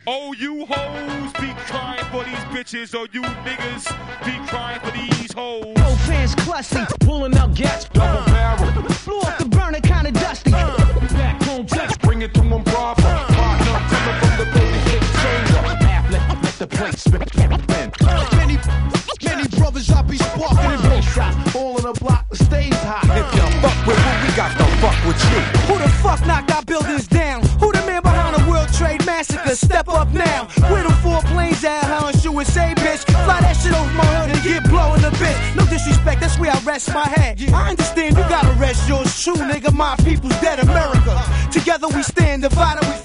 Oh, you hoes be crying for these bitches, or you niggas be crying for these hoes. No pants clussy, pulling out gas, double barrel. Blew off the burner, kinda dusty. Back home, just bring it to them proper. Partner, coming from the 38 chamber. Let the plate spin. Many brothers I be sparking in both shots. All in the block, the stage hot. If you fuck with who we got to fuck with you. Who the fuck knocked our buildings down? Who the man behind the World Trade Massacre? Step up now. Where them 4 planes at, huh? Shoot and say, bitch. Fly that shit over my hood and get blown a bit. No disrespect, that's where I rest my head. I understand you gotta rest yours true, nigga. My people's dead America. Together we stand, divided we